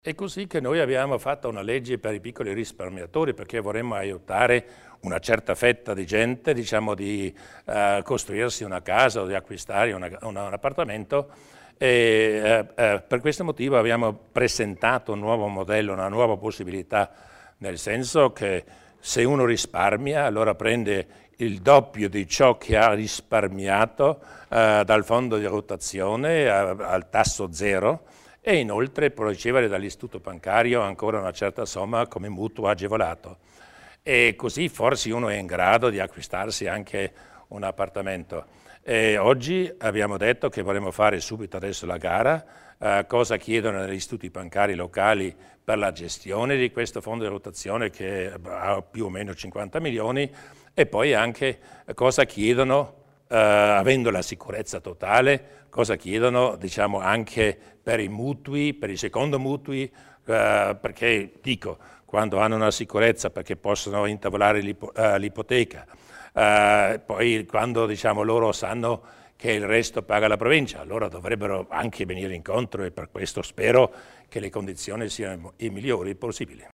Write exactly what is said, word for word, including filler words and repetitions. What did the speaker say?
È così che noi abbiamo fatto una legge per i piccoli risparmiatori, perché vorremmo aiutare una certa fetta di gente, diciamo, di uh, costruirsi una casa o di acquistare una, una, un appartamento. E, uh, uh, per questo motivo abbiamo presentato un nuovo modello, una nuova possibilità, nel senso che se uno risparmia, allora prende il doppio di ciò che ha risparmiato uh, dal fondo di rotazione uh, al tasso zero, e inoltre può ricevere dall'istituto bancario ancora una certa somma come mutuo agevolato. E così forse uno è in grado di acquistarsi anche un appartamento. E oggi abbiamo detto che vorremmo fare subito adesso la gara, eh, cosa chiedono gli istituti bancari locali per la gestione di questo fondo di rotazione che ha più o meno cinquanta milioni, e poi anche cosa chiedono, Uh, avendo la sicurezza totale, cosa chiedono, diciamo, anche per i mutui, per i secondo mutui, uh, perché dico, quando hanno una sicurezza perché possono intavolare l'ipoteca, uh, poi quando, diciamo, loro sanno che il resto paga la provincia, allora dovrebbero anche venire incontro, e per questo spero che le condizioni siano i migliori possibili.